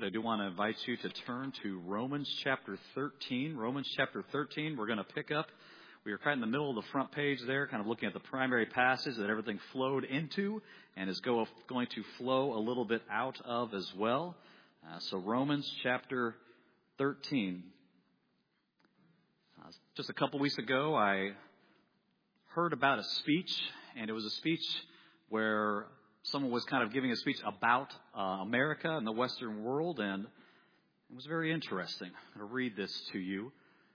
I do want to invite you to turn to Romans chapter 13. Romans chapter 13, we're going to pick up. We are kind of in the middle of the front page there, kind of looking at the primary passage that everything flowed into and is going to flow a little bit out of as well. So Romans chapter 13. Just a couple weeks ago, I heard about a speech, and it was a speech where someone was kind of giving a speech about America and the Western world, and it was very interesting. I'm going to read this to you.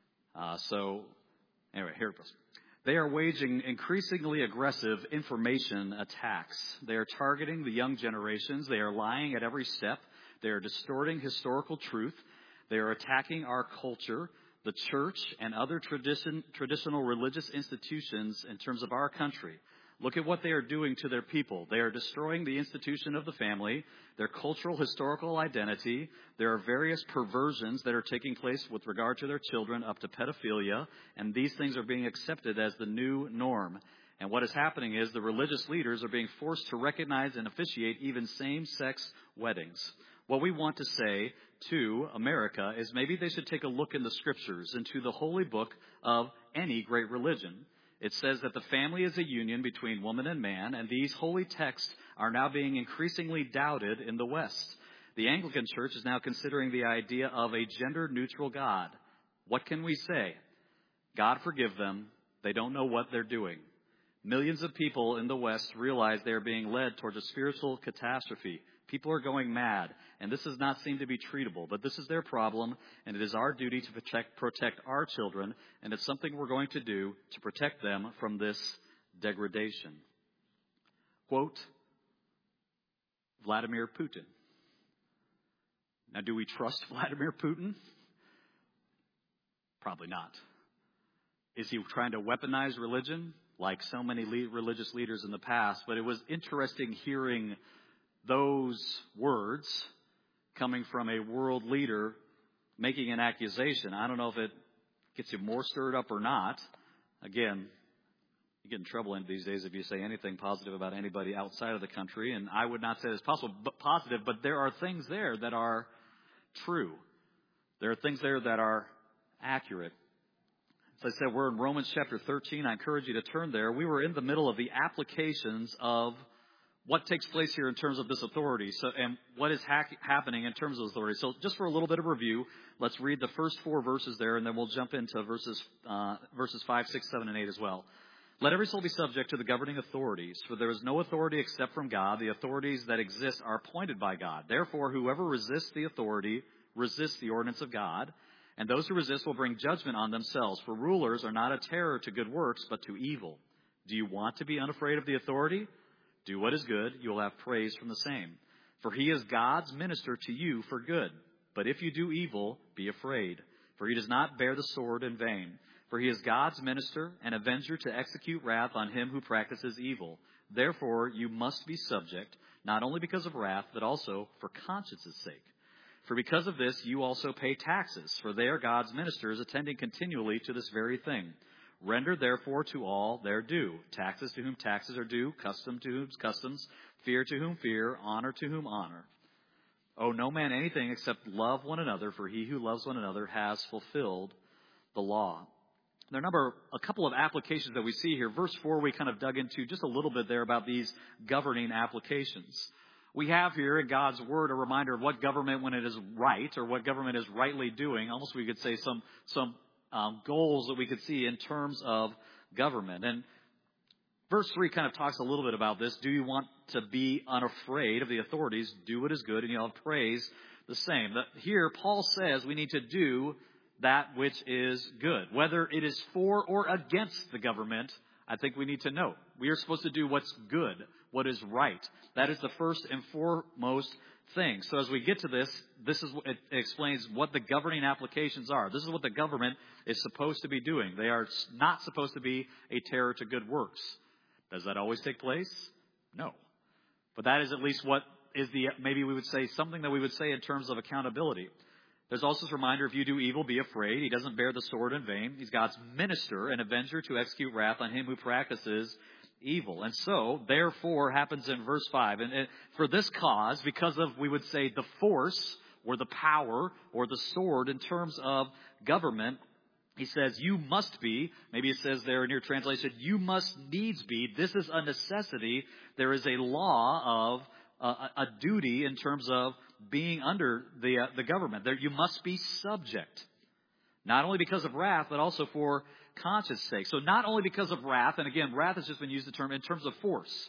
Anyway, here it goes. They are waging increasingly aggressive information attacks. They are targeting the young generations. They are lying at every step. They are distorting historical truth. They are attacking our culture, the church, and other traditional religious institutions in terms of our country. Look at what they are doing to their people. They are destroying the institution of the family, their cultural, historical identity. There are various perversions that are taking place with regard to their children up to pedophilia, and these things are being accepted as the new norm. And what is happening is the religious leaders are being forced to recognize and officiate even same-sex weddings. What we want to say to America is maybe they should take a look in the Scriptures, into the holy book of any great religion. It says that the family is a union between woman and man, and these holy texts are now being increasingly doubted in the West. The Anglican Church is now considering the idea of a gender-neutral God. What can we say? God forgive them. They don't know what they're doing. Millions of people in the West realize they are being led towards a spiritual catastrophe. People are going mad, and this does not seem to be treatable. But this is their problem, and it is our duty to protect our children, and it's something we're going to do to protect them from this degradation. Quote, Vladimir Putin. Now, do we trust Vladimir Putin? Probably not. Is he trying to weaponize religion? Like so many religious leaders in the past. But it was interesting hearing those words coming from a world leader making an accusation. I don't know if it gets you more stirred up or not. Again, you get in trouble these days if you say anything positive about anybody outside of the country, and I would not say it's positive, but there are things there that are true. There are things there that are accurate. As I said, we're in Romans chapter 13. I encourage you to turn there. We were in the middle of the applications of what takes place here in terms of this authority, and what is happening in terms of authority. So just for a little bit of review, let's read the first 4 verses there, and then we'll jump into verses 5, 6, 7, and 8 as well. Let every soul be subject to the governing authorities, for there is no authority except from God. The authorities that exist are appointed by God. Therefore, whoever resists the authority resists the ordinance of God, and those who resist will bring judgment on themselves. For rulers are not a terror to good works, but to evil. Do you want to be unafraid of the authority? Do what is good, you will have praise from the same. For he is God's minister to you for good. But if you do evil, be afraid. For he does not bear the sword in vain. For he is God's minister, an avenger to execute wrath on him who practices evil. Therefore, you must be subject, not only because of wrath, but also for conscience's sake. For because of this, you also pay taxes, for they are God's ministers, attending continually to this very thing. Render therefore to all their due. Taxes to whom taxes are due, custom to whom customs, fear to whom fear, honor to whom honor. Owe no man anything except love one another, for he who loves one another has fulfilled the law. There are a couple of applications that we see here. Verse 4, we kind of dug into just a little bit there about these governing applications. We have here in God's Word a reminder of what government, when it is right, or what government is rightly doing. Almost we could say some goals that we could see in terms of government. And verse 3 kind of talks a little bit about this. Do you want to be unafraid of the authorities? Do what is good, and you'll have praise the same. Here, Paul says we need to do that which is good. Whether it is for or against the government, I think we need to know. We are supposed to do what's good, what is right. That is the first and foremost thing. So as we get to this it explains what the governing applications are. This is what the government is supposed to be doing. They are not supposed to be a terror to good works. Does that always take place? No. But that is at least what is maybe we would say something that we would say in terms of accountability. There's also this reminder, if you do evil, be afraid. He doesn't bear the sword in vain. He's God's minister, an avenger to execute wrath on him who practices evil. And so, therefore, happens in verse 5. And for this cause, because of, we would say, the force or the power or the sword in terms of government. He says, you must be, maybe it says there in your translation, you must needs be. This is a necessity. There is a law of a duty in terms of being under the government. There, you must be subject. Not only because of wrath, but also for conscience sake. So not only because of wrath, and again, wrath has just been used the term in terms of force.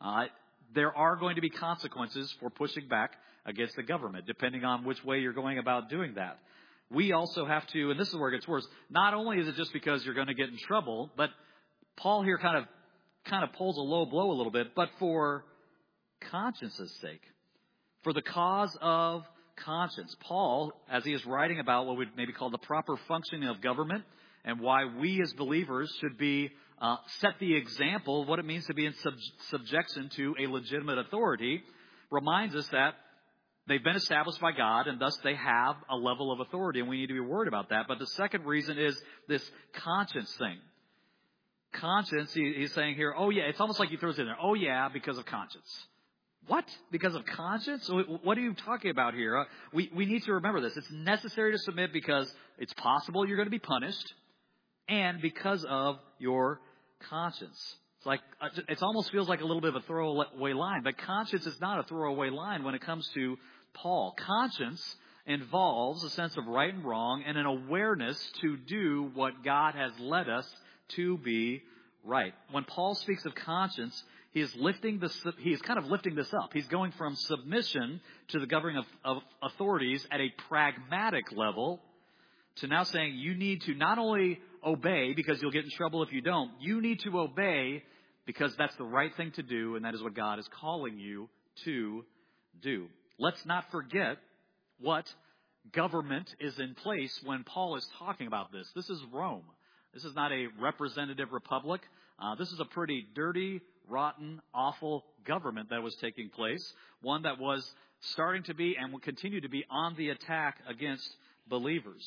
There are going to be consequences for pushing back against the government, depending on which way you're going about doing that. We also have to, and this is where it gets worse, not only is it just because you're going to get in trouble, but Paul here kind of pulls a low blow a little bit, but for conscience's sake, for the cause of conscience. Paul, as he is writing about what we'd maybe call the proper functioning of government and why we as believers should be set the example of what it means to be in subjection to a legitimate authority, reminds us that they've been established by God, and thus they have a level of authority, and we need to be worried about that. But the second reason is this conscience thing. Conscience, he's saying here, oh yeah, it's almost like he throws it in there. Oh yeah, because of conscience. What? Because of conscience? What are you talking about here? We need to remember this. It's necessary to submit because it's possible you're going to be punished, and because of your conscience. It's like, it almost feels like a little bit of a throwaway line, but conscience is not a throwaway line when it comes to Paul. Conscience involves a sense of right and wrong and an awareness to do what God has led us to be right. When Paul speaks of conscience, he is kind of lifting this up. He's going from submission to the governing of authorities at a pragmatic level to now saying you need to not only obey because you'll get in trouble if you don't. You need to obey because that's the right thing to do, and that is what God is calling you to do. Let's not forget what government is in place when Paul is talking about this. This is Rome. This is not a representative republic. This is a pretty dirty, rotten, awful government that was taking place. One that was starting to be and will continue to be on the attack against believers.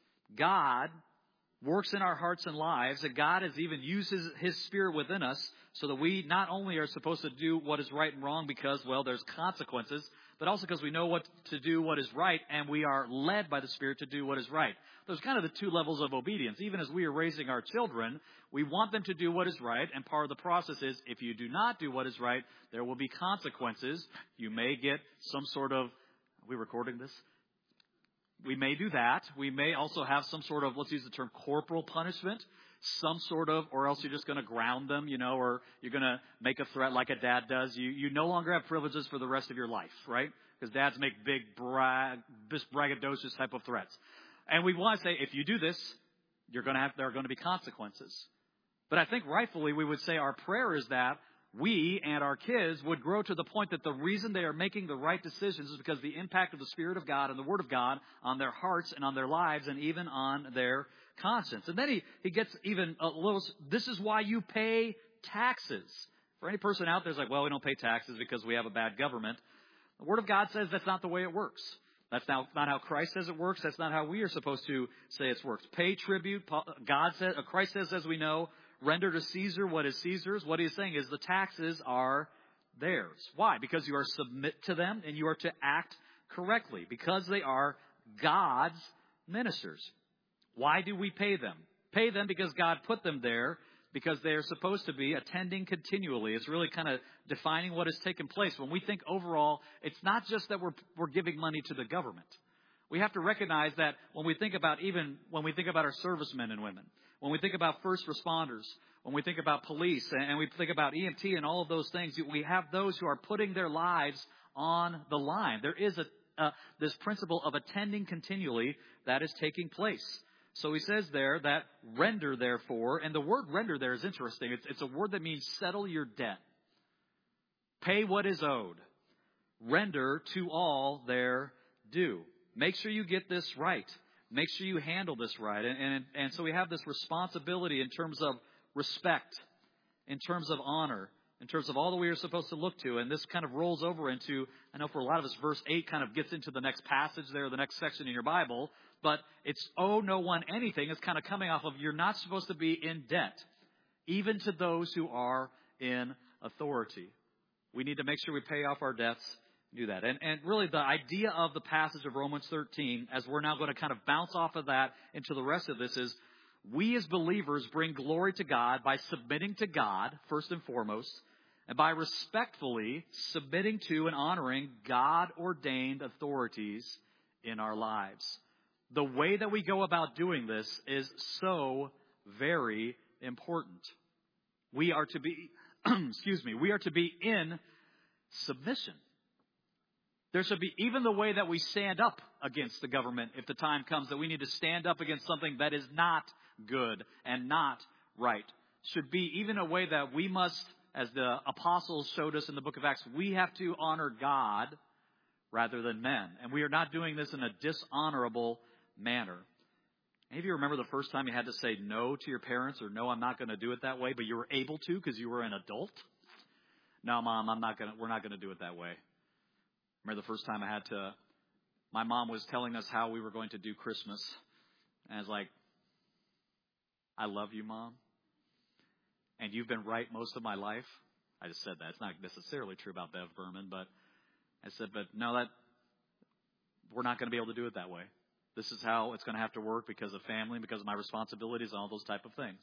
God works in our hearts and lives, and God has even used His Spirit within us so that we not only are supposed to do what is right and wrong because, well, there's consequences, but also because we know what to do, what is right, and we are led by the Spirit to do what is right. There's kind of the two levels of obedience. Even as we are raising our children, we want them to do what is right, and part of the process is if you do not do what is right, there will be consequences. You may get some sort of, are we recording this? We may do that. We may also have some sort of, let's use the term corporal punishment, some sort of, or else you're just going to ground them, or you're going to make a threat like a dad does. You no longer have privileges for the rest of your life, right? Because dads make big braggadocious type of threats. And we want to say, if you do this, there are going to be consequences. But I think rightfully we would say our prayer is that we and our kids would grow to the point that the reason they are making the right decisions is because the impact of the Spirit of God and the Word of God on their hearts and on their lives and even on their conscience. And then he gets even a little, this is why you pay taxes. For any person out there who's like, well, we don't pay taxes because we have a bad government. The Word of God says that's not the way it works. That's not how Christ says it works. That's not how we are supposed to say it works. Pay tribute. Christ says, as we know, render to Caesar what is Caesar's. What he is saying is the taxes are theirs. Why? Because you are submit to them and you are to act correctly. Because they are God's ministers. Why do we pay them? Pay them because God put them there, because they are supposed to be attending continually. It's really kind of defining what has taken place. When we think overall, it's not just that we're giving money to the government. We have to recognize that when we think about our servicemen and women, when we think about first responders, when we think about police, and we think about EMT and all of those things, we have those who are putting their lives on the line. There is this principle of attending continually that is taking place. So he says there that render, therefore, and the word render there is interesting. It's a word that means settle your debt. Pay what is owed. Render to all their due. Make sure you get this right. Make sure you handle this right. And so we have this responsibility in terms of respect, in terms of honor, in terms of all that we are supposed to look to. And this kind of rolls over into, I know for a lot of us, verse 8 kind of gets into the next passage there, the next section in your Bible. But it's owe no one anything. It's kind of coming off of you're not supposed to be in debt, even to those who are in authority. We need to make sure we pay off our debts. Do that. And really the idea of the passage of Romans 13, as we're now going to kind of bounce off of that into the rest of this, is we as believers bring glory to God by submitting to God, first and foremost, and by respectfully submitting to and honoring God-ordained authorities in our lives. The way that we go about doing this is so very important. We are to be, we are to be in submission. There should be even the way that we stand up against the government if the time comes that we need to stand up against something that is not good and not right. Should be even a way that we must, as the apostles showed us in the book of Acts, we have to honor God rather than men. And we are not doing this in a dishonorable manner. Any of you remember the first time you had to say no to your parents, or no, I'm not going to do it that way, but you were able to because you were an adult? No, Mom, we're not going to do it that way. Remember the first time my mom was telling us how we were going to do Christmas. And I was like, I love you, Mom. And you've been right most of my life. I just said that. It's not necessarily true about Bev Berman, but I said, but no, we're not going to be able to do it that way. This is how it's going to have to work because of family, because of my responsibilities, and all those type of things.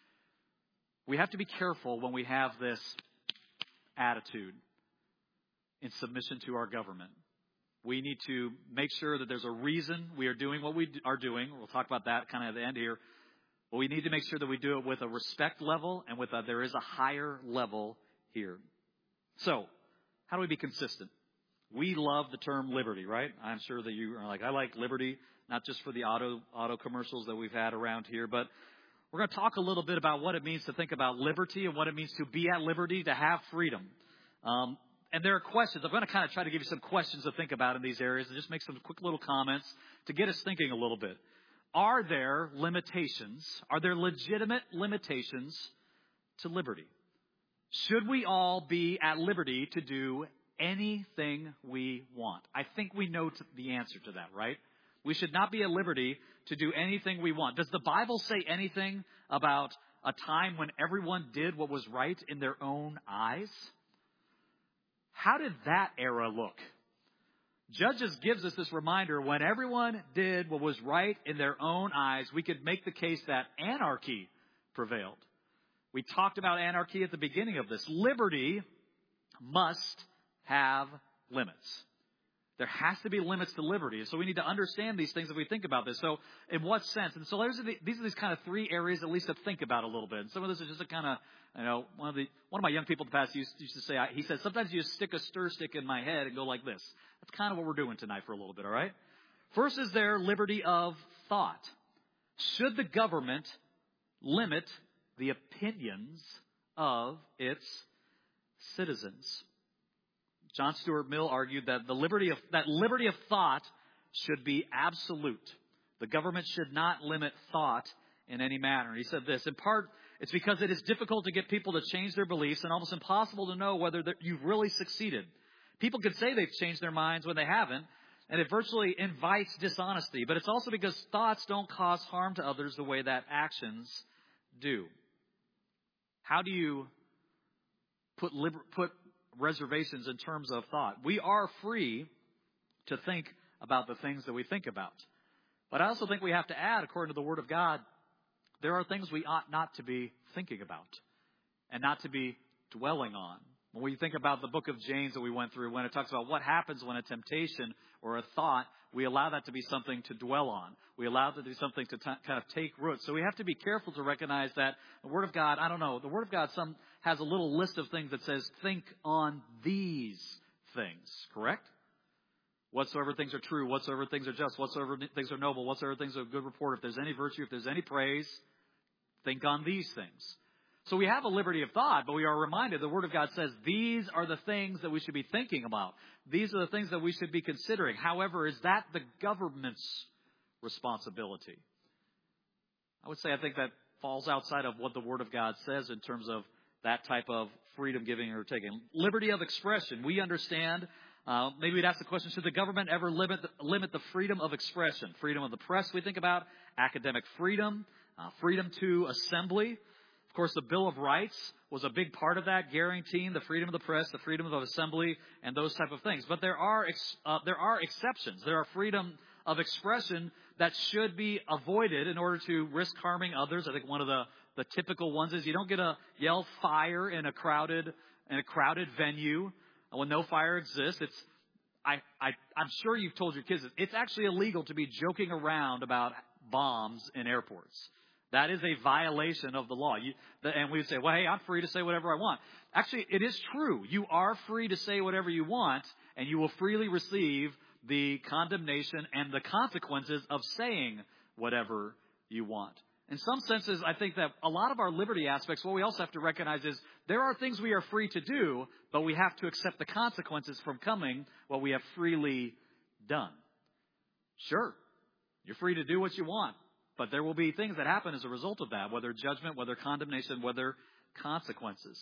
We have to be careful when we have this attitude in submission to our government. We need to make sure that there's a reason we are doing what we are doing. We'll talk about that kind of at the end here. But we need to make sure that we do it with a respect level and there is a higher level here. So, how do we be consistent? We love the term liberty, right? I'm sure that you are like, I like liberty, not just for the auto commercials that we've had around here, but we're going to talk a little bit about what it means to think about liberty and what it means to be at liberty, to have freedom. And there are questions. I'm going to kind of try to give you some questions to think about in these areas and just make some quick little comments to get us thinking a little bit. Are there limitations? Are there legitimate limitations to liberty? Should we all be at liberty to do anything we want? I think we know the answer to that, right? We should not be at liberty to do anything we want. Does the Bible say anything about a time when everyone did what was right in their own eyes? How did that era look? Judges gives us this reminder, when everyone did what was right in their own eyes, we could make the case that anarchy prevailed. We talked about anarchy at the beginning of this. Liberty must have limits. There has to be limits to liberty. So we need to understand these things as we think about this. So in what sense? And so these are these kind of three areas at least to think about a little bit. And some of this is just a kind of, one of my young people in the past used to say, he said, sometimes you just stick a stir stick in my head and go like this. That's kind of what we're doing tonight for a little bit, all right? First is there liberty of thought. Should the government limit the opinions of its citizens? John Stuart Mill argued that liberty of thought should be absolute. The government should not limit thought in any manner. He said this, in part, it's because it is difficult to get people to change their beliefs and almost impossible to know whether you've really succeeded. People can say they've changed their minds when they haven't, and it virtually invites dishonesty. But it's also because thoughts don't cause harm to others the way that actions do. How do you put reservations in terms of thought? We are free to think about the things that we think about. But I also think we have to add, according to the Word of God, there are things we ought not to be thinking about and not to be dwelling on. When we think about the book of James that we went through, when it talks about what happens when a temptation or a thought, we allow that to be something to dwell on. We allow that to be something to kind of take root. So we have to be careful to recognize that the Word of God, the Word of God has a little list of things that says, think on these things, correct? Whatsoever things are true, whatsoever things are just, whatsoever things are noble, whatsoever things are of good report, if there's any virtue, if there's any praise, think on these things. So we have a liberty of thought, but we are reminded the Word of God says these are the things that we should be thinking about. These are the things that we should be considering. However, is that the government's responsibility? I would say I think that falls outside of what the Word of God says in terms of that type of freedom giving or taking. Liberty of expression. We understand, maybe we'd ask the question, should the government ever limit the freedom of expression? Freedom of the press we think about, academic freedom, freedom to assembly. Of course, the Bill of Rights was a big part of that, guaranteeing the freedom of the press, the freedom of assembly, and those type of things. But there are exceptions. There are freedom of expression that should be avoided in order to risk harming others. I think one of the typical ones is you don't get to yell fire in a crowded venue when no fire exists. I'm sure you've told your kids it's actually illegal to be joking around about bombs in airports. That is a violation of the law. And we would say, well, hey, I'm free to say whatever I want. Actually, it is true. You are free to say whatever you want, and you will freely receive the condemnation and the consequences of saying whatever you want. In some senses, I think that a lot of our liberty aspects, what we also have to recognize is there are things we are free to do, but we have to accept the consequences from coming what we have freely done. Sure, you're free to do what you want, but there will be things that happen as a result of that, whether judgment, whether condemnation, whether consequences.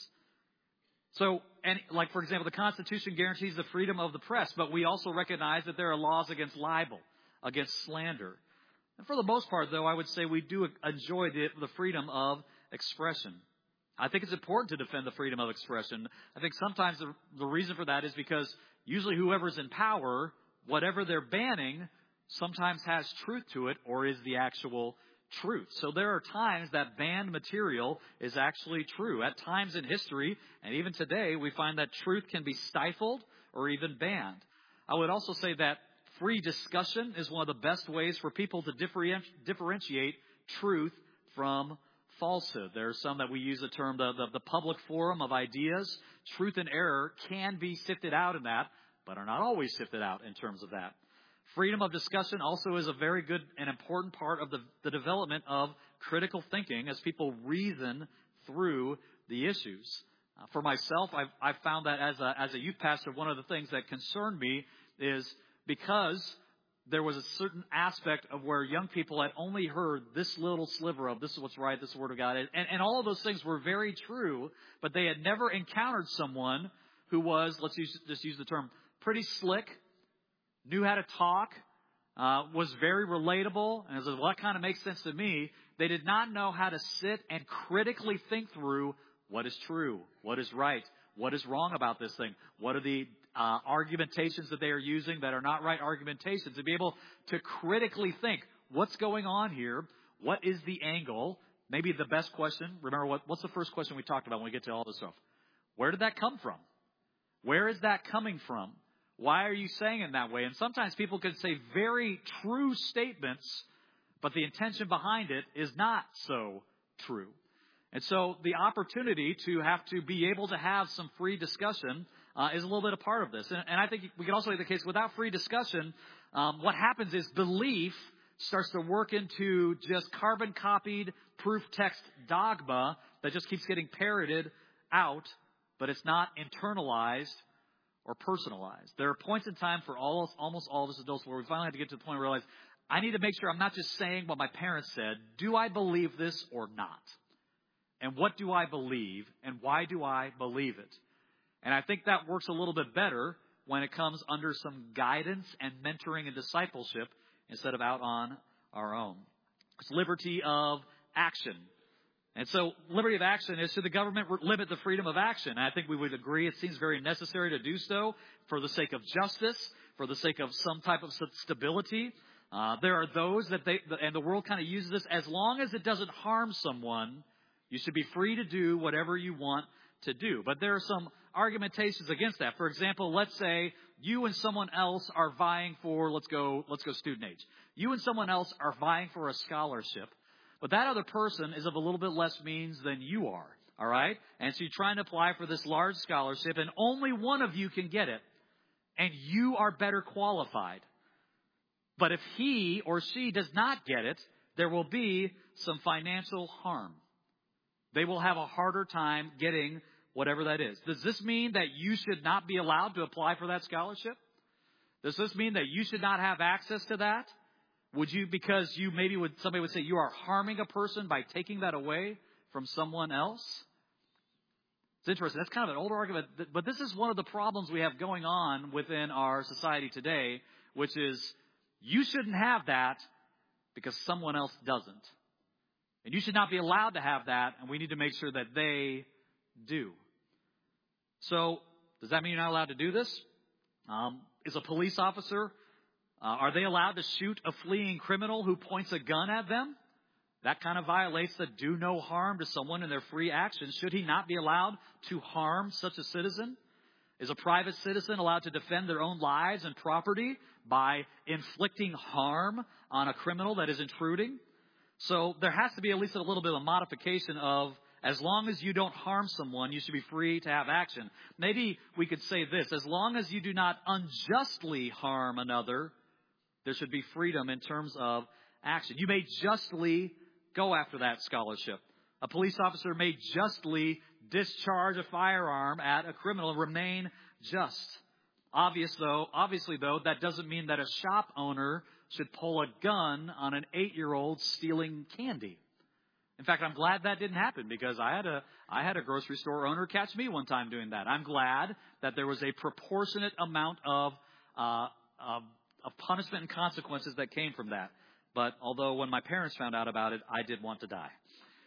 So, and like, for example, the Constitution guarantees the freedom of the press, but we also recognize that there are laws against libel, against slander. And for the most part, though, I would say we do enjoy the freedom of expression. I think it's important to defend the freedom of expression. I think sometimes the reason for that is because usually whoever's in power, whatever they're banning, sometimes has truth to it or is the actual truth. So there are times that banned material is actually true. At times in history, and even today, we find that truth can be stifled or even banned. I would also say that free discussion is one of the best ways for people to differentiate truth from falsehood. There are some that we use the term the public forum of ideas. Truth and error can be sifted out in that, but are not always sifted out in terms of that. Freedom of discussion also is a very good and important part of the development of critical thinking as people reason through the issues. For myself, I've found that as a youth pastor, one of the things that concerned me is because there was a certain aspect of where young people had only heard this little sliver of this is what's right, this is the Word of God. And all of those things were very true, but they had never encountered someone who was, just use the term, pretty slick, knew how to talk, was very relatable, and said, well, that kind of makes sense to me. They did not know how to sit and critically think through what is true, what is right, what is wrong about this thing, what are the argumentations that they are using that are not right argumentations, to be able to critically think, what's going on here, what is the angle, maybe the best question. Remember, what's the first question we talked about when we get to all this stuff? Where did that come from? Where is that coming from? Why are you saying it that way? And sometimes people can say very true statements, but the intention behind it is not so true. And so the opportunity to have to be able to have some free discussion is a little bit a part of this. And I think we can also make the case without free discussion, what happens is belief starts to work into just carbon-copied proof text dogma that just keeps getting parroted out, but it's not internalized or personalized. There are points in time for almost all of us adults where we finally have to get to the point where we realize, I need to make sure I'm not just saying what my parents said. Do I believe this or not? And what do I believe? And why do I believe it? And I think that works a little bit better when it comes under some guidance and mentoring and discipleship instead of out on our own. It's liberty of action. And so liberty of action is, should the government limit the freedom of action? And I think we would agree it seems very necessary to do so for the sake of justice, for the sake of some type of stability. There are those and the world kind of uses this, as long as it doesn't harm someone, you should be free to do whatever you want to do. But there are some argumentations against that. For example, let's say you and someone else are vying for, let's go student age. You and someone else are vying for a scholarship. But that other person is of a little bit less means than you are, all right? And so you're trying to apply for this large scholarship, and only one of you can get it, and you are better qualified. But if he or she does not get it, there will be some financial harm. They will have a harder time getting whatever that is. Does this mean that you should not be allowed to apply for that scholarship? Does this mean that you should not have access to that? Would you, because you somebody would say you are harming a person by taking that away from someone else? It's interesting. That's kind of an older argument, but this is one of the problems we have going on within our society today, which is you shouldn't have that because someone else doesn't. And you should not be allowed to have that, and we need to make sure that they do. So, does that mean you're not allowed to do this? Is a police officer, are they allowed to shoot a fleeing criminal who points a gun at them? That kind of violates the do no harm to someone in their free action. Should he not be allowed to harm such a citizen? Is a private citizen allowed to defend their own lives and property by inflicting harm on a criminal that is intruding? So there has to be at least a little bit of a modification of, as long as you don't harm someone, you should be free to have action. Maybe we could say this: as long as you do not unjustly harm another, there should be freedom in terms of action. You may justly go after that scholarship. A police officer may justly discharge a firearm at a criminal and remain just. Obviously, though, that doesn't mean that a shop owner should pull a gun on an 8-year-old stealing candy. In fact, I'm glad that didn't happen, because I had a grocery store owner catch me one time doing that. I'm glad that there was a proportionate amount of punishment and consequences that came from that. But although when my parents found out about it, I did want to die.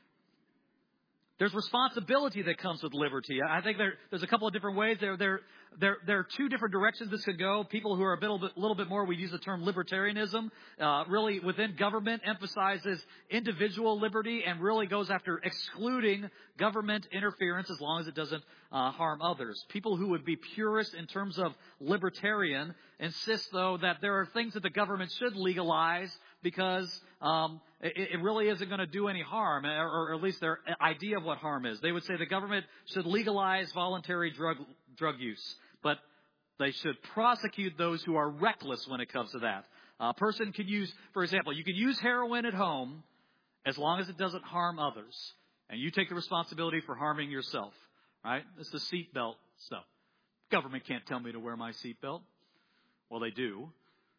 There's responsibility that comes with liberty. I think there's a couple of different ways. There are two different directions this could go. People who are a little bit more, we use the term libertarianism, really within government emphasizes individual liberty and really goes after excluding government interference as long as it doesn't harm others. People who would be purist in terms of libertarian insist, though, that there are things that the government should legalize because it really isn't going to do any harm, or at least their idea of what harm is. They would say the government should legalize voluntary drug use, but they should prosecute those who are reckless when it comes to that. A person can use, for example, you can use heroin at home as long as it doesn't harm others, and you take the responsibility for harming yourself. Right? It's the seatbelt stuff. Government can't tell me to wear my seatbelt. Well, they do.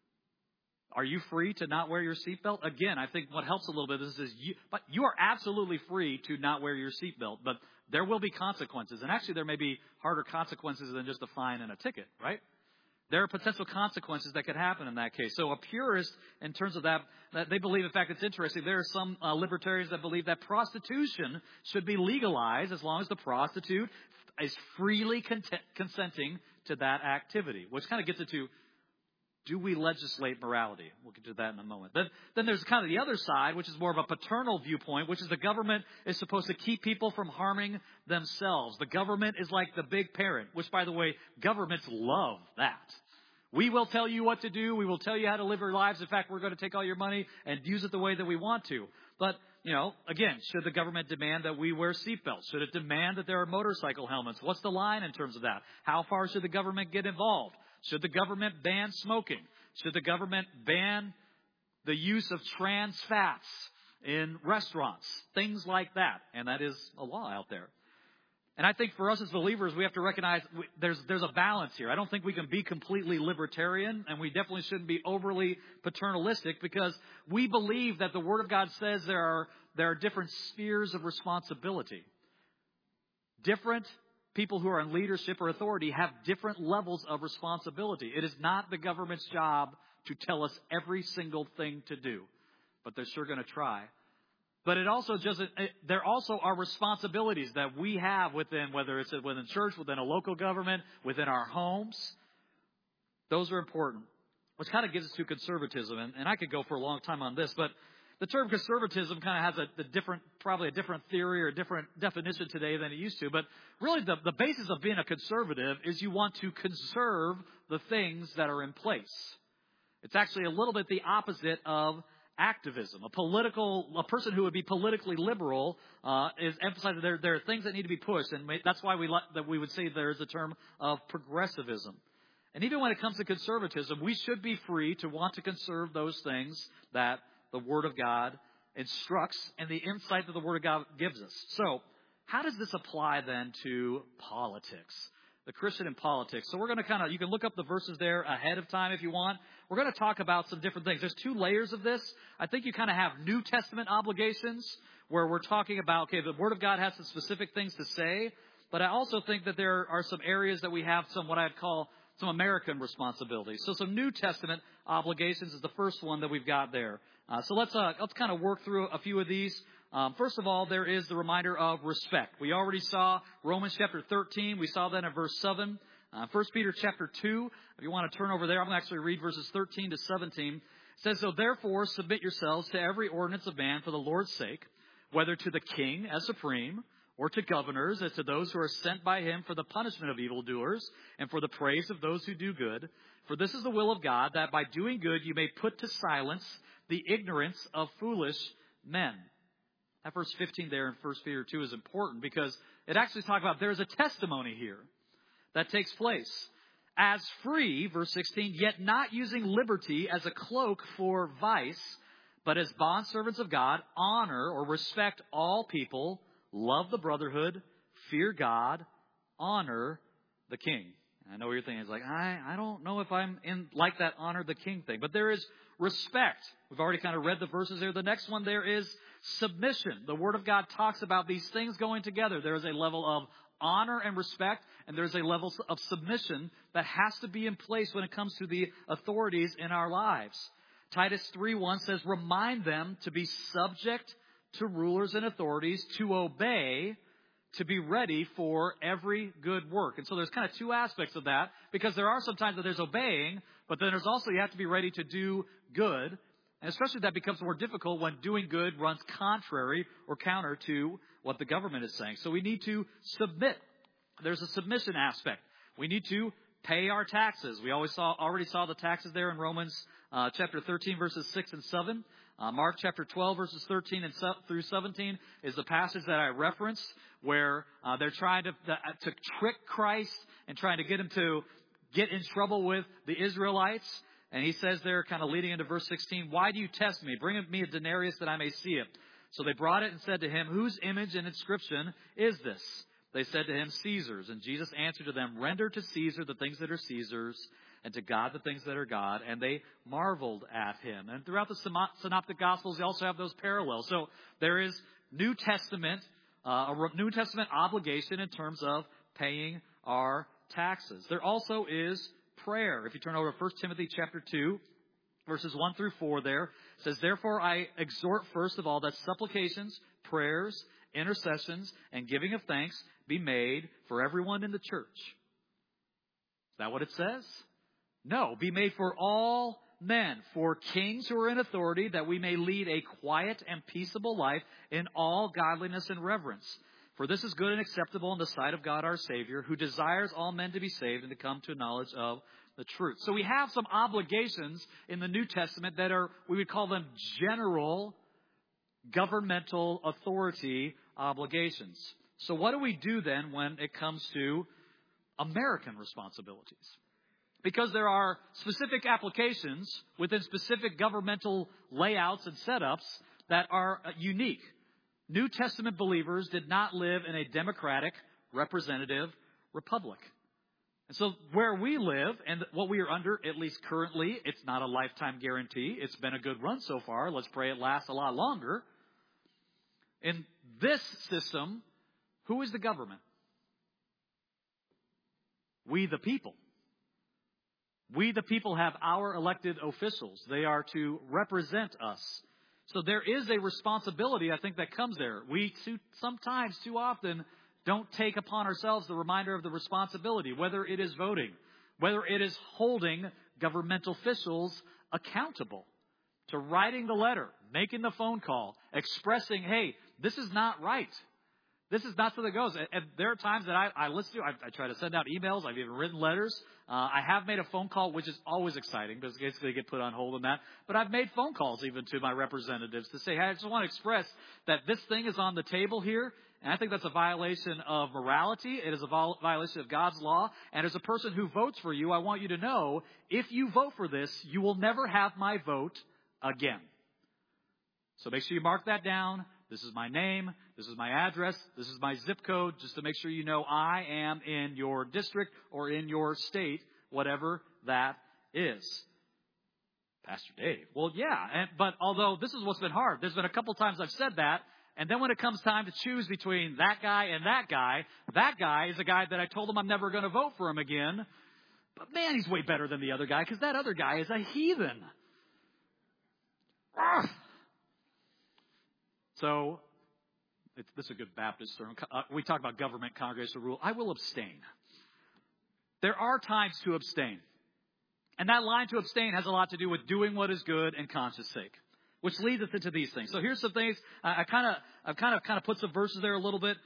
Are you free to not wear your seatbelt? Again, I think what helps a little bit is but you are absolutely free to not wear your seatbelt, but there will be consequences. And actually, there may be harder consequences than just a fine and a ticket, right? There are potential consequences that could happen in that case. So a purist, in terms of that they believe, in fact, it's interesting, there are some libertarians that believe that prostitution should be legalized as long as the prostitute is freely consenting to that activity, which kind of gets into, do we legislate morality? We'll get to that in a moment. Then there's kind of the other side, which is more of a paternal viewpoint, which is the government is supposed to keep people from harming themselves. The government is like the big parent, which, by the way, governments love that. We will tell you what to do. We will tell you how to live your lives. In fact, we're going to take all your money and use it the way that we want to. But, again, should the government demand that we wear seatbelts? Should it demand that there are motorcycle helmets? What's the line in terms of that? How far should the government get involved? Should the government ban smoking? Should the government ban the use of trans fats in restaurants? Things like that. And that is a law out there. And I think for us as believers, we have to recognize there's a balance here. I don't think we can be completely libertarian, and we definitely shouldn't be overly paternalistic, because we believe that the Word of God says there are different spheres of responsibility. Different people who are in leadership or authority have different levels of responsibility. It is not the government's job to tell us every single thing to do, but they're sure going to try. But there also are responsibilities that we have within, whether it's within church, within a local government, within our homes. Those are important, which kind of gets us to conservatism. And I could go for a long time on this, but the term conservatism kind of has probably a different theory or a different definition today than it used to. But really the basis of being a conservative is you want to conserve the things that are in place. It's actually a little bit the opposite of activism. A person who would be politically liberal is emphasizing there are things that need to be pushed. And that's why we would say there is a term of progressivism. And even when it comes to conservatism, we should be free to want to conserve those things that the Word of God instructs and the insight that the Word of God gives us. So, how does this apply then to politics? The Christian in politics. So we're going to you can look up the verses there ahead of time if you want. We're going to talk about some different things. There's two layers of this. I think you kind of have New Testament obligations where we're talking about, the Word of God has some specific things to say. But I also think that there are some areas that we have what I'd call some American responsibilities. So some New Testament obligations is the first one that we've got there. So let's kind of work through a few of these. First of all, there is the reminder of respect. We already saw Romans chapter 13. We saw that in verse 7. 1 Peter chapter 2, if you want to turn over there, I'm going to actually read verses 13 to 17. It says, "So therefore submit yourselves to every ordinance of man for the Lord's sake, whether to the king as supreme, or to governors, as to those who are sent by him for the punishment of evildoers, and for the praise of those who do good. For this is the will of God, that by doing good you may put to silence the ignorance of foolish men." That verse 15 there in 1 Peter 2 is important because it actually talks about there's a testimony here that takes place. "As free," verse 16, "yet not using liberty as a cloak for vice, but as bondservants of God, honor or respect all people, love the brotherhood, fear God, honor the king." I know what you're thinking. It's like, I don't know if I'm in like that honor the king thing. But there is respect. We've already kind of read the verses there. The next one there is submission. The Word of God talks about these things going together. There is a level of honor and respect, and there's a level of submission that has to be in place when it comes to the authorities in our lives. Titus 3:1 says, "Remind them to be subject to rulers and authorities, to obey, to be ready for every good work." And so there's kind of two aspects of that, because there are some times that there's obeying, but then there's also you have to be ready to do good. And especially that becomes more difficult when doing good runs contrary or counter to what the government is saying. So we need to submit. There's a submission aspect. We need to pay our taxes. We already saw the taxes there in Romans chapter 13, verses 6 and 7. Mark chapter 12, verses 13 and through 17 is the passage that I referenced, where they're trying to trick Christ and trying to get him to get in trouble with the Israelites. And he says there, kind of leading into verse 16, "Why do you test me? Bring me a denarius that I may see it." So they brought it and said to him, "Whose image and inscription is this?" They said to him, "Caesar's." And Jesus answered to them, "Render to Caesar the things that are Caesar's, and to God the things that are God." And they marveled at him. And throughout the Synoptic Gospels, you also have those parallels. So there is New Testament, a New Testament obligation in terms of paying our taxes. There also is prayer. If you turn over to 1 Timothy chapter 2, verses 1 through 4 there, it says, "Therefore I exhort first of all that supplications, prayers, intercessions, and giving of thanks be made for everyone in the church." Is that what it says? No, be made for all men, for kings who are in authority, that we may lead a quiet and peaceable life in all godliness and reverence. For this is good and acceptable in the sight of God our Savior, who desires all men to be saved and to come to a knowledge of the truth. So we have some obligations in the New Testament that are, we would call them general governmental authority obligations. So what do we do then when it comes to American responsibilities? Because there are specific applications within specific governmental layouts and setups that are unique. New Testament believers did not live in a democratic, representative republic. And so where we live and what we are under, at least currently, it's not a lifetime guarantee. It's been a good run so far. Let's pray it lasts a lot longer. In this system, who is the government? We the people. We the people have our elected officials. They are to represent us. So there is a responsibility, I think, that comes there. We sometimes, too often, don't take upon ourselves the reminder of the responsibility, whether it is voting, whether it is holding governmental officials accountable to writing the letter, making the phone call, expressing, hey, this is not right. This is not so that it goes. And there are times that I listen to, I try to send out emails. I've even written letters. I have made a phone call, which is always exciting because basically get put on hold on that. But I've made phone calls even to my representatives to say, hey, I just want to express that this thing is on the table here. And I think that's a violation of morality. It is a violation of God's law. And as a person who votes for you, I want you to know, if you vote for this, you will never have my vote again. So make sure you mark that down. This is my name. This is my address. This is my zip code, just to make sure you know I am in your district or in your state, whatever that is. Pastor Dave. Well, yeah. But although this is what's been hard, there's been a couple times I've said that. And then when it comes time to choose between that guy is a guy that I told him I'm never going to vote for him again. But man, he's way better than the other guy because that other guy is a heathen. So This is a good Baptist term. We talk about government, congregational rule. I will abstain. There are times to abstain. And that line to abstain has a lot to do with doing what is good and conscience sake, which leads us into these things. So here's some things. I've kind of put some verses there a little bit.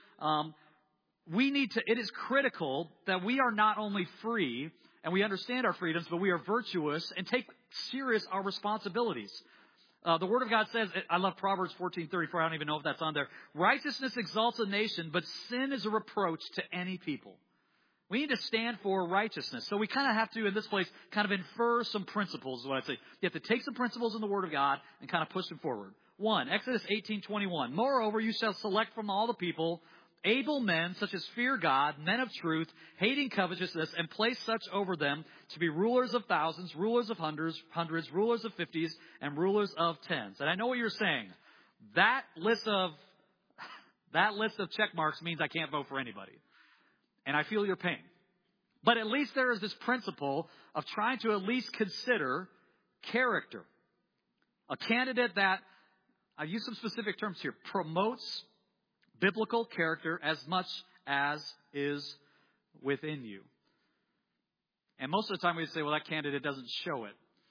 It is critical that we are not only free and we understand our freedoms, but we are virtuous and take serious our responsibilities. The Word of God says, I love Proverbs 14:34. I don't even know if that's on there. Righteousness exalts a nation, but sin is a reproach to any people. We need to stand for righteousness. So we kind of have to, in this place, kind of infer some principles, is what I'd say. You have to take some principles in the Word of God and kind of push them forward. 1, Exodus 18:21. Moreover, you shall select from all the people able men, such as fear God, men of truth, hating covetousness, and place such over them to be rulers of thousands, rulers of hundreds, rulers of 50s, and rulers of 10s. And I know what you're saying. That list of check marks means I can't vote for anybody. And I feel your pain. But at least there is this principle of trying to at least consider character. A candidate that, I use some specific terms here, promotes biblical character as much as is within you. And most of the time we say, well, that candidate doesn't show it.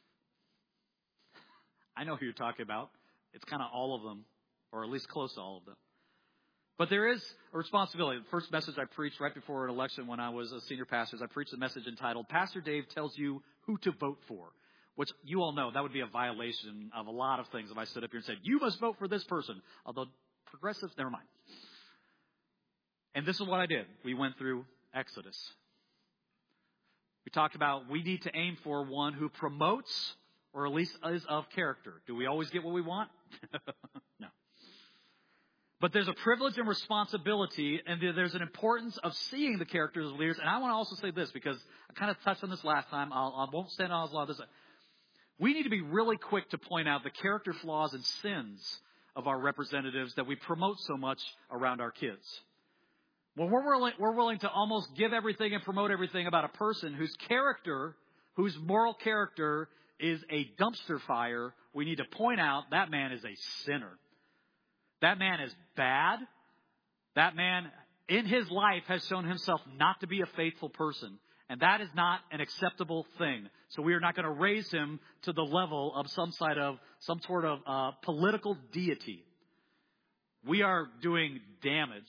I know who you're talking about. It's kind of all of them, or at least close to all of them. But there is a responsibility. The first message I preached right before an election when I was a senior pastor, I preached a message entitled, Pastor Dave Tells You Who to Vote For, which you all know that would be a violation of a lot of things if I stood up here and said, you must vote for this person. Although progressives, never mind. And this is what I did. We went through Exodus. We talked about we need to aim for one who promotes or at least is of character. Do we always get what we want? No. But there's a privilege and responsibility, and there's an importance of seeing the characters of leaders. And I want to also say this, because I kind of touched on this last time. I won't stand on a lot of this. We need to be really quick to point out the character flaws and sins of our representatives that we promote so much around our kids. When we're willing to almost give everything and promote everything about a person whose character, whose moral character is a dumpster fire, we need to point out that man is a sinner. That man is bad. That man in his life has shown himself not to be a faithful person. And that is not an acceptable thing. So we are not going to raise him to the level of some sort of political deity. We are doing damage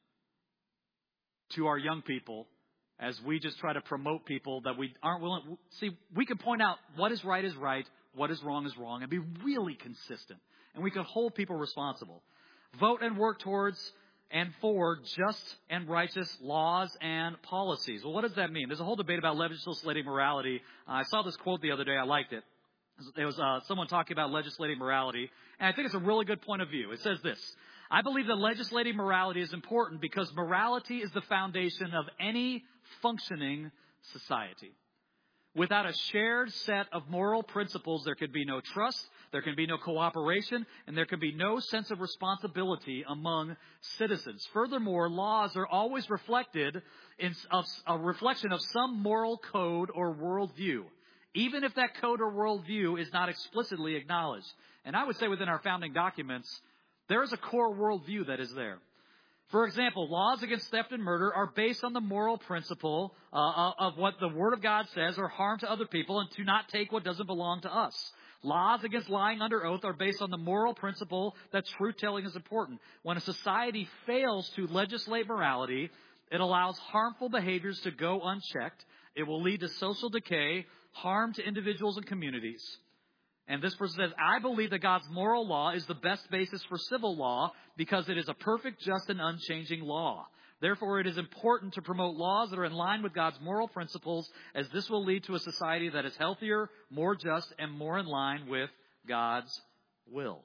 to our young people as we just try to promote people that we aren't willing. See, we can point out what is right, what is wrong, and be really consistent. And we can hold people responsible. Vote and work towards and for just and righteous laws and policies. Well, what does that mean? There's a whole debate about legislating morality. I saw this quote the other day. I liked it. It was someone talking about legislating morality. And I think it's a really good point of view. It says this: I believe that legislating morality is important because morality is the foundation of any functioning society. Without a shared set of moral principles, there could be no trust, there can be no cooperation, and there can be no sense of responsibility among citizens. Furthermore, laws are always reflected in a reflection of some moral code or worldview, even if that code or worldview is not explicitly acknowledged. And I would say within our founding documents, there is a core worldview that is there. For example, laws against theft and murder are based on the moral principle of what the Word of God says, or harm to other people, and to not take what doesn't belong to us. Laws against lying under oath are based on the moral principle that truth-telling is important. When a society fails to legislate morality, it allows harmful behaviors to go unchecked. It will lead to social decay, harm to individuals and communities. And this person says, I believe that God's moral law is the best basis for civil law because it is a perfect, just, and unchanging law. Therefore, it is important to promote laws that are in line with God's moral principles, as this will lead to a society that is healthier, more just, and more in line with God's will.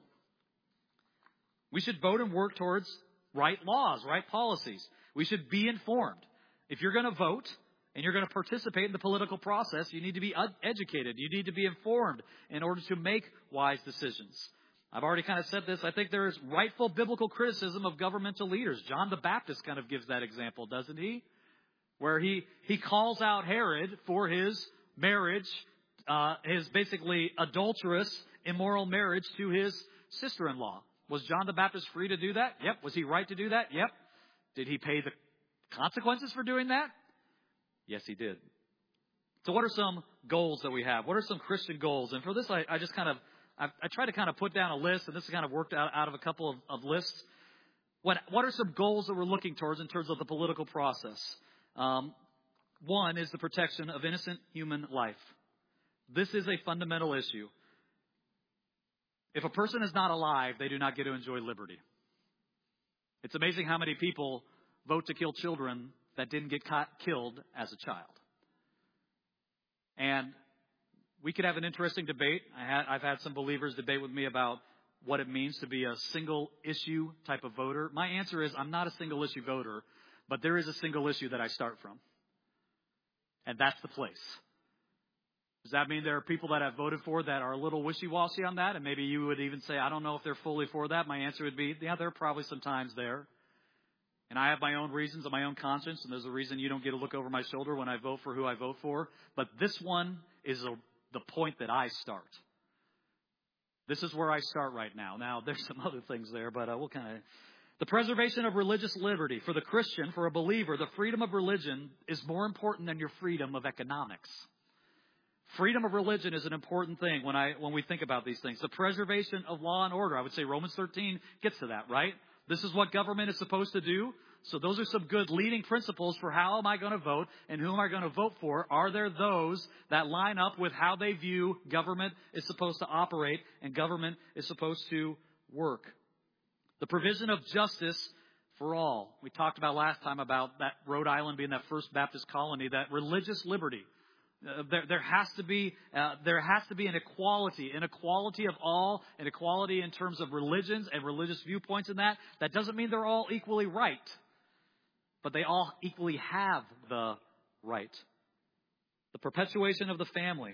We should vote and work towards right laws, right policies. We should be informed. If you're going to vote and you're going to participate in the political process, you need to be educated. You need to be informed in order to make wise decisions. I've already kind of said this. I think there is rightful biblical criticism of governmental leaders. John the Baptist kind of gives that example, doesn't he? Where he calls out Herod for his marriage, his basically adulterous, immoral marriage to his sister-in-law. Was John the Baptist free to do that? Yep. Was he right to do that? Yep. Did he pay the consequences for doing that? Yes, he did. So what are some goals that we have? What are some Christian goals? And for this, I try to kind of put down a list, and this is kind of worked out of a couple of lists. What are some goals that we're looking towards in terms of the political process? One is the protection of innocent human life. This is a fundamental issue. If a person is not alive, they do not get to enjoy liberty. It's amazing how many people vote to kill children that didn't get killed as a child. And we could have an interesting debate. I've had some believers debate with me about what it means to be a single issue type of voter. My answer is I'm not a single issue voter, but there is a single issue that I start from. And that's the place. Does that mean there are people that I've voted for that are a little wishy-washy on that? And maybe you would even say, I don't know if they're fully for that. My answer would be, yeah, there are probably some times there. And I have my own reasons and my own conscience, and there's a reason you don't get to look over my shoulder when I vote for who I vote for. But this one is the point that I start. This is where I start right now. Now, there's some other things there, but we'll kind of... The preservation of religious liberty. For the Christian, for a believer, the freedom of religion is more important than your freedom of economics. Freedom of religion is an important thing when we think about these things. The preservation of law and order. I would say Romans 13 gets to that, right? This is what government is supposed to do. So those are some good leading principles for how am I going to vote and who am I going to vote for. Are there those that line up with how they view government is supposed to operate and government is supposed to work? The provision of justice for all. We talked about last time about that Rhode Island being that first Baptist colony, that religious liberty. There has to be an equality of all, an equality in terms of religions and religious viewpoints in that. That doesn't mean they're all equally right, but they all equally have the right. The perpetuation of the family.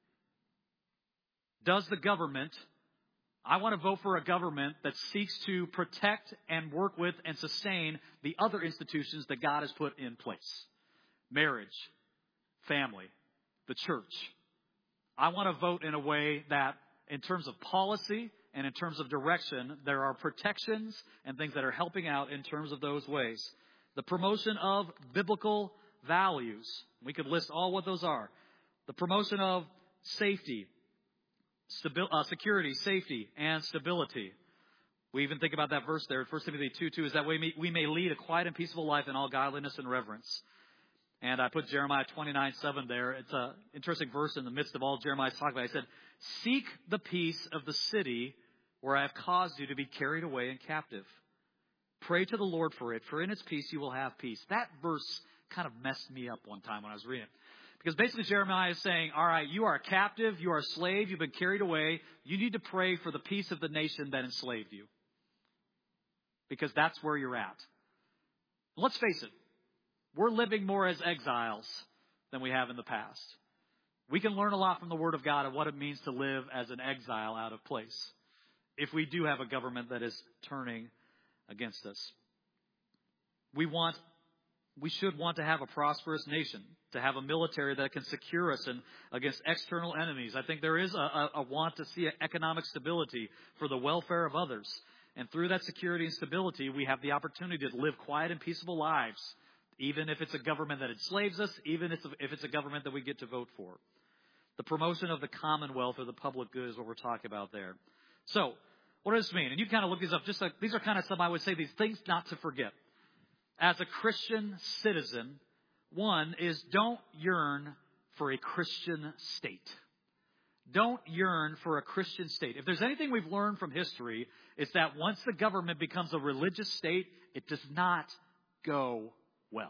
Does the government, I want to vote for a government that seeks to protect and work with and sustain the other institutions that God has put in place. Marriage, family, the church. I want to vote in a way that in terms of policy and in terms of direction, there are protections and things that are helping out in terms of those ways. The promotion of biblical values. We could list all what those are. The promotion of safety, security, safety, and stability. We even think about that verse there, 1 Timothy 2:2, is that we may lead a quiet and peaceful life in all godliness and reverence. And I put Jeremiah 29:7 there. It's an interesting verse in the midst of all Jeremiah's talk about. I said, seek the peace of the city where I have caused you to be carried away and captive. Pray to the Lord for it, for in its peace you will have peace. That verse kind of messed me up one time when I was reading it. Because basically Jeremiah is saying, all right, you are a captive, you are a slave, you've been carried away. You need to pray for the peace of the nation that enslaved you. Because that's where you're at. Let's face it. We're living more as exiles than we have in the past. We can learn a lot from the Word of God of what it means to live as an exile out of place if we do have a government that is turning against us. We should want to have a prosperous nation, to have a military that can secure us against external enemies. I think there is a want to see economic stability for the welfare of others. And through that security and stability, we have the opportunity to live quiet and peaceable lives. Even if it's a government that enslaves us, even if it's a government that we get to vote for. The promotion of the commonwealth or the public good is what we're talking about there. So, what does this mean? And you kind of look these up. Just like these are kind of some, I would say, these things not to forget. As a Christian citizen, one is don't yearn for a Christian state. Don't yearn for a Christian state. If there's anything we've learned from history, it's that once the government becomes a religious state, it does not go well.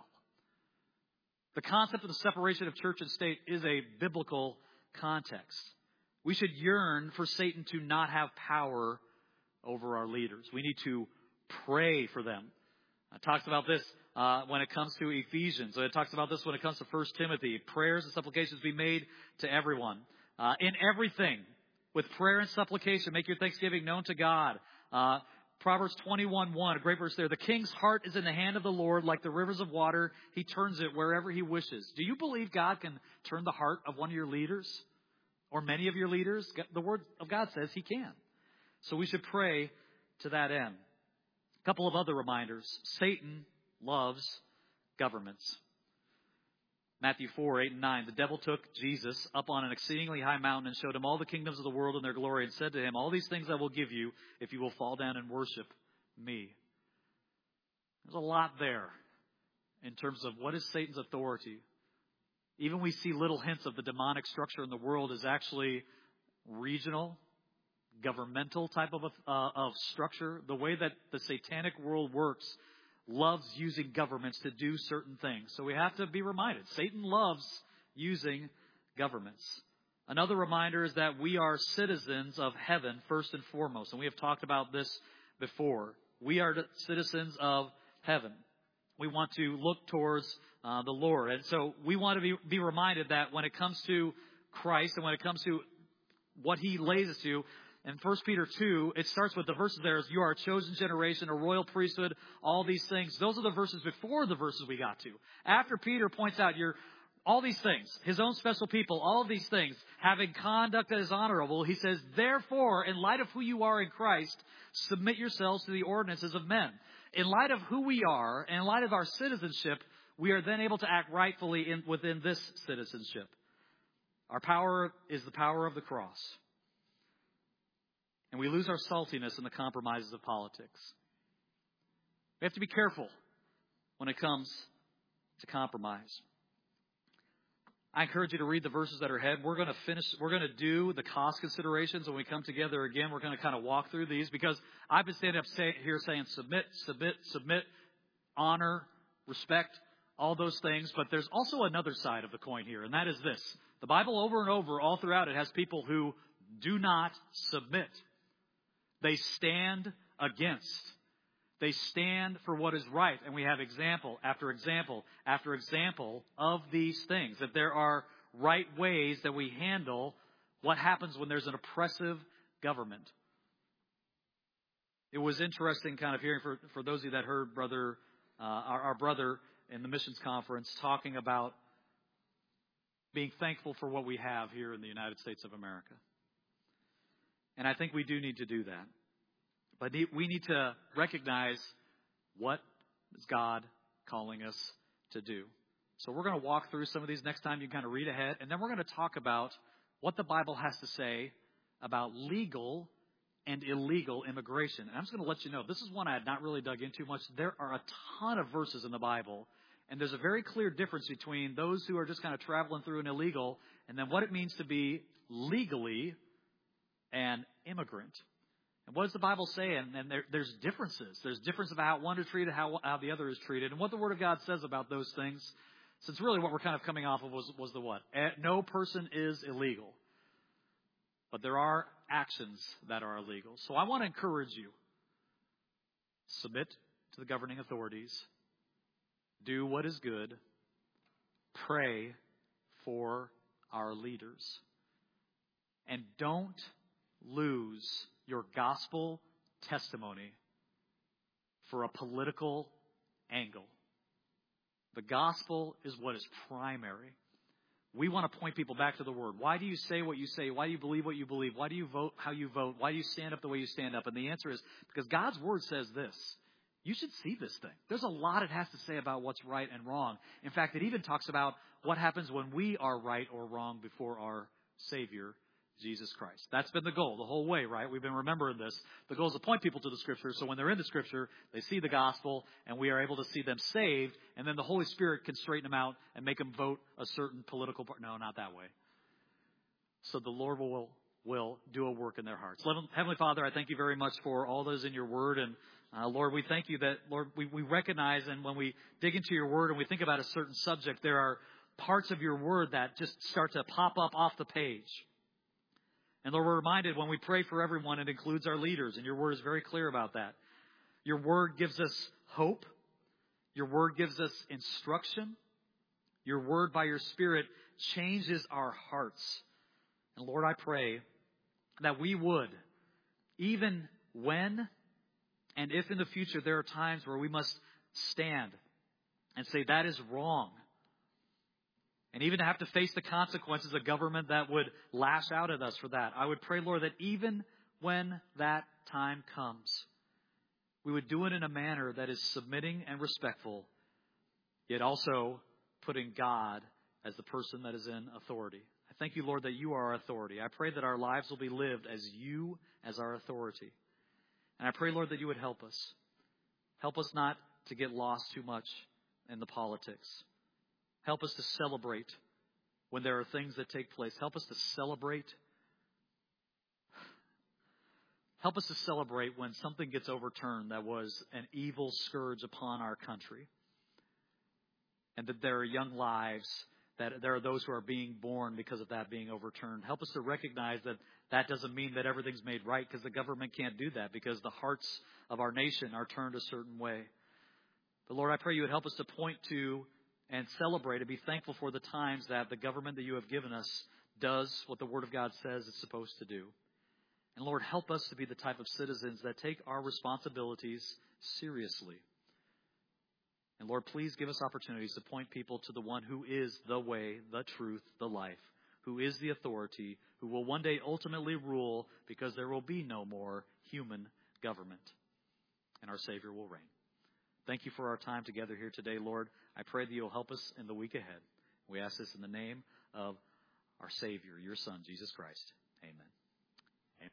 The concept of the separation of church and state is a biblical context. We should yearn for Satan to not have power over our leaders. We need to pray for them. It talks about this when it comes to Ephesians. It talks about this when it comes to 1 Timothy. Prayers and supplications be made to everyone. In everything, with prayer and supplication, make your thanksgiving known to God. Proverbs 21:1, a great verse there. The king's heart is in the hand of the Lord, like the rivers of water. He turns it wherever he wishes. Do you believe God can turn the heart of one of your leaders or many of your leaders? The word of God says he can. So we should pray to that end. A couple of other reminders. Satan loves governments. Matthew 4, 8 and 9. The devil took Jesus up on an exceedingly high mountain and showed him all the kingdoms of the world and their glory and said to him, all these things I will give you if you will fall down and worship me. There's a lot there in terms of what is Satan's authority. Even we see little hints of the demonic structure in the world is actually regional, governmental type of structure. The way that the satanic world works loves using governments to do certain things. So we have to be reminded. Satan loves using governments. Another reminder is that we are citizens of heaven first and foremost. And we have talked about this before. We are citizens of heaven. We want to look towards the Lord. And so we want to be reminded that when it comes to Christ and when it comes to what He lays us to, in 1 Peter 2, it starts with the verses there as you are a chosen generation, a royal priesthood, all these things. Those are the verses before the verses we got to. After Peter points out all these things, His own special people, all of these things, having conduct that is honorable, He says, therefore, in light of who you are in Christ, submit yourselves to the ordinances of men. In light of who we are, and in light of our citizenship, we are then able to act rightfully within this citizenship. Our power is the power of the cross. And we lose our saltiness in the compromises of politics. We have to be careful when it comes to compromise. I encourage you to read the verses that are ahead. We're going to do the cost considerations when we come together again. We're going to kind of walk through these because I've been standing up here saying submit, honor, respect, all those things. But there's also another side of the coin here, and that is this. The Bible over and over, all throughout it, has people who do not submit. They stand against. They stand for what is right. And we have example after example after example of these things. That there are right ways that we handle what happens when there's an oppressive government. It was interesting kind of hearing for those of you that heard our brother in the missions conference talking about being thankful for what we have here in the United States of America. And I think we do need to do that. But we need to recognize what is God calling us to do. So we're going to walk through some of these next time. You can kind of read ahead. And then we're going to talk about what the Bible has to say about legal and illegal immigration. And I'm just going to let you know, this is one I had not really dug into much. There are a ton of verses in the Bible. And there's a very clear difference between those who are just kind of traveling through an illegal and then what it means to be legally an immigrant. And what does the Bible say? And there's differences. There's difference about how one is treated, how the other is treated, and what the Word of God says about those things. Since really what we're kind of coming off of was the what? No person is illegal. But there are actions that are illegal. So I want to encourage you. Submit to the governing authorities. Do what is good. Pray for our leaders. And don't lose your gospel testimony for a political angle. The gospel is what is primary. We want to point people back to the Word. Why do you say what you say? Why do you believe what you believe? Why do you vote how you vote? Why do you stand up the way you stand up? And the answer is because God's Word says this. You should see this thing. There's a lot it has to say about what's right and wrong. In fact, it even talks about what happens when we are right or wrong before our Savior, Jesus Christ. That's been the goal the whole way, right? We've been remembering this. The goal is to point people to the Scripture, so when they're in the Scripture, they see the gospel, and we are able to see them saved, and then the Holy Spirit can straighten them out and make them vote a certain political party. No, not that way. So the Lord will do a work in their hearts. Heavenly Father, I thank you very much for all those in your Word, and Lord, we thank you that, Lord, we recognize, and when we dig into your Word and we think about a certain subject, there are parts of your Word that just start to pop up off the page. And Lord, we're reminded when we pray for everyone, it includes our leaders. And your Word is very clear about that. Your Word gives us hope. Your Word gives us instruction. Your Word, by your Spirit, changes our hearts. And Lord, I pray that we would, even when and if in the future there are times where we must stand and say that is wrong, and even to have to face the consequences of government that would lash out at us for that. I would pray, Lord, that even when that time comes, we would do it in a manner that is submitting and respectful, yet also putting God as the person that is in authority. I thank you, Lord, that you are our authority. I pray that our lives will be lived as you as our authority. And I pray, Lord, that you would help us. Help us not to get lost too much in the politics. Help us to celebrate when there are things that take place. Help us to celebrate. Help us to celebrate when something gets overturned that was an evil scourge upon our country. And that there are young lives, that there are those who are being born because of that being overturned. Help us to recognize that that doesn't mean that everything's made right, because the government can't do that, because the hearts of our nation are turned a certain way. But Lord, I pray you would help us to point to and celebrate and be thankful for the times that the government that you have given us does what the Word of God says it's supposed to do. And Lord, help us to be the type of citizens that take our responsibilities seriously. And Lord, please give us opportunities to point people to the one who is the way, the truth, the life, who is the authority, who will one day ultimately rule, because there will be no more human government, and our Savior will reign. Thank you for our time together here today, Lord. I pray that you'll help us in the week ahead. We ask this in the name of our Savior, your Son, Jesus Christ. Amen.